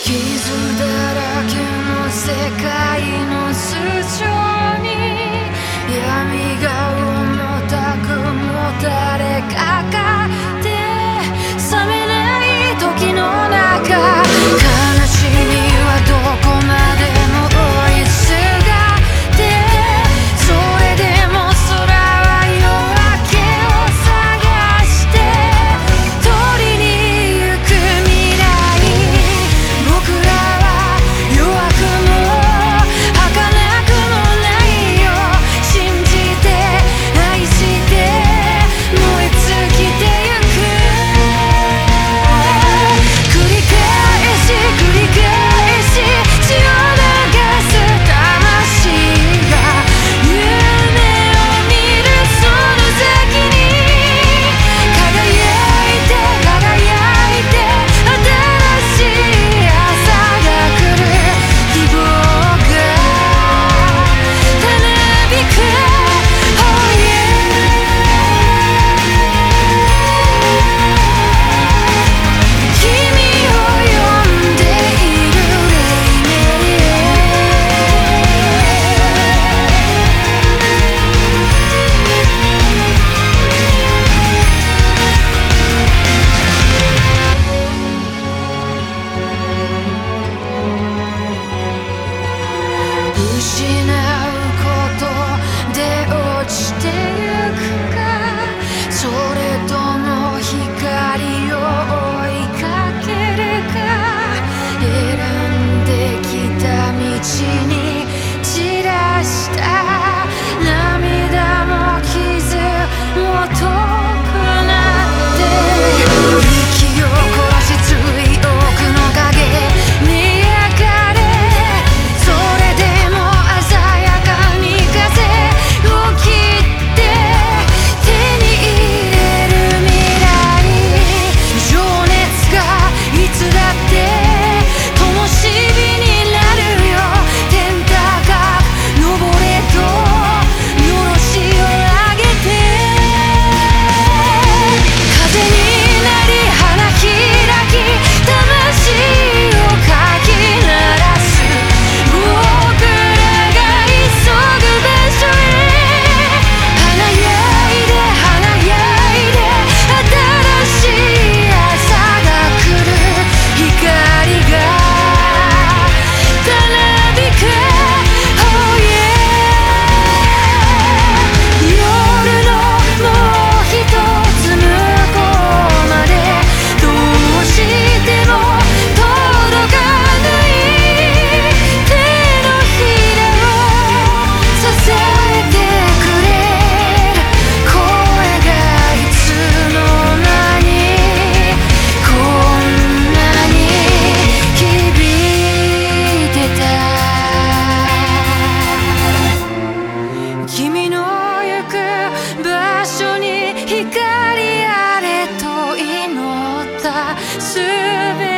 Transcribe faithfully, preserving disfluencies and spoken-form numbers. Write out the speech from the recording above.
傷だらけの世界の頭上に闇が重たくもたれかかって冷めない時の中、悲しみはどこまでも追いすがってそれでも空は夜明けを探して取りに行く未来、僕らは弱くも儚くもないよ、信じて愛して燃え尽きてゆく、繰り返し繰り返し血を流す魂が夢を見るその先に輝いて輝いて新しい朝が来る、希望がたなびく、Oh yeah 君を呼んでいる黎明失うことで落ちてゆくか、それとも光を追いかけるか、選んできた道に散らした涙も傷も遠くなって息を殺し追憶の影に焼かれ、それでも鮮やかに風を切って手に入れる未来、情熱がいつだって灯火になるよ、天高く登れとのろしを上げて風になり花開き魂をかき鳴らす、僕らが急ぐ場所へ華やいで華やいで新しい朝が来る、光がたなびく、Oh yeah 夜のもう一つ向こうまでどうしても届かない手のひらを支えてくれる声がいつの間にこんなに響いてた、君の行く場所に光あれと祈ったすべ